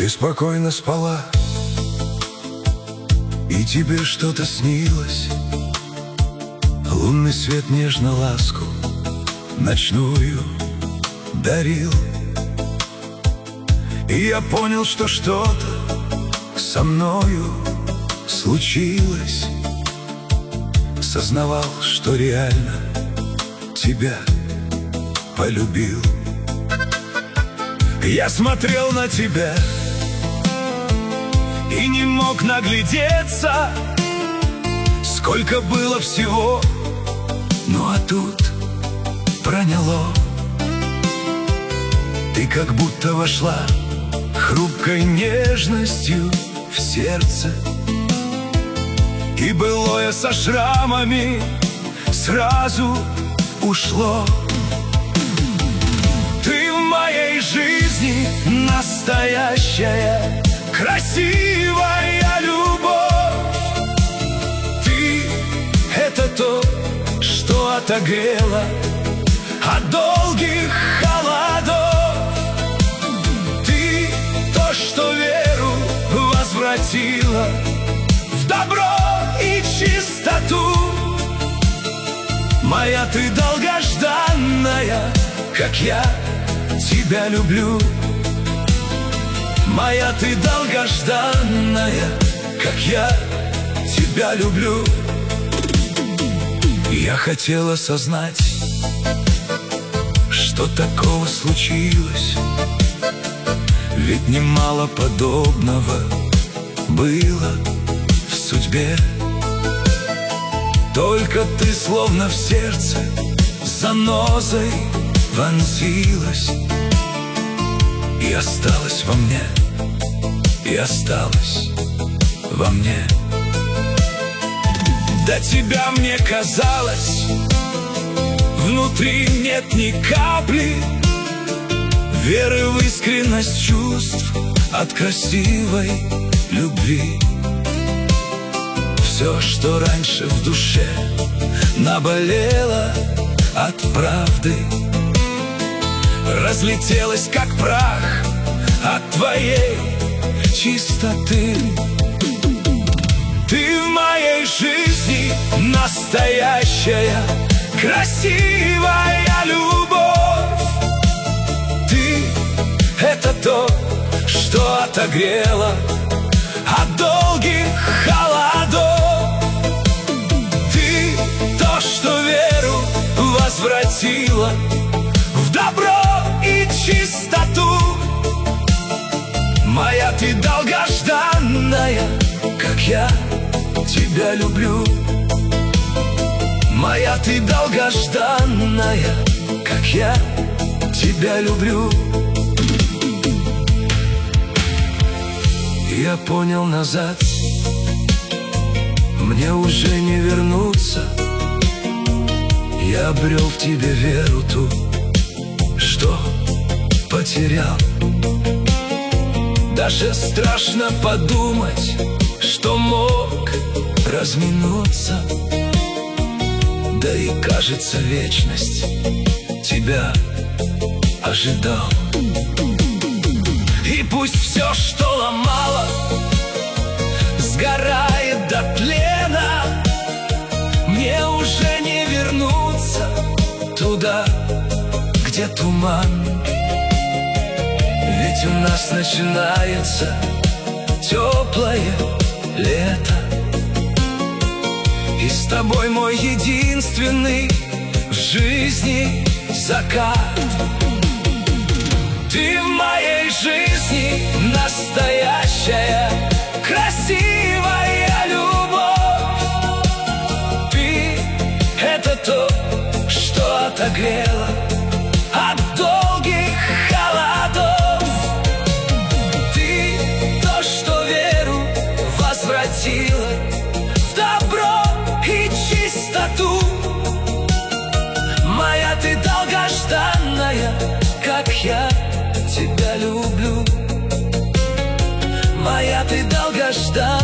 Ты спокойно спала, и тебе что-то снилось. Лунный свет нежно ласку ночную дарил. И я понял, что что-то со мною случилось. Сознавал, что реально тебя полюбил. Я смотрел на тебя и не мог наглядеться, сколько было всего. Ну а тут проняло. Ты как будто вошла хрупкой нежностью в сердце, и былое со шрамами сразу ушло. Ты в моей жизни настоящая, красивая любовь. Ты — это то, что отогрело от долгих холодов. Ты — то, что веру возвратила в добро и чистоту. Моя ты долгожданная, как я тебя люблю. Моя ты долгожданная, как я тебя люблю. Я хотел осознать, что такого случилось, ведь немало подобного было в судьбе. Только ты словно в сердце занозой вонзилась и осталась во мне, и осталась во мне. До тебя мне казалось, внутри нет ни капли веры в искренность чувств от красивой любви. Все, что раньше в душе наболело от правды, разлетелось как прах от твоей чистоты. Ты в моей жизни настоящая, красивая любовь. Ты — это то, что отогрело от долгих холодов. Ты — то, что веру возвратила в добро и чистоту. Моя ты долгожданная, как я тебя люблю. Моя ты долгожданная, как я тебя люблю. Я понял, назад мне уже не вернуться. Я обрел в тебе веру ту, что потерял. Даже страшно подумать, что мог разминуться. Да и кажется, вечность тебя ожидал. И пусть все, что ломало, сгорает до тлена, мне уже не вернуться туда, где туман. Ведь у нас начинается теплое лето, и с тобой мой единственный в жизни закат. Ты в моей жизни настоящая, красивая любовь. Ты — это то, что отогрело от долгих холодов. Ты — то, что веру возвратила в добро и чистоту. Моя ты долгожданная, как я тебя люблю. Моя ты долгожданная,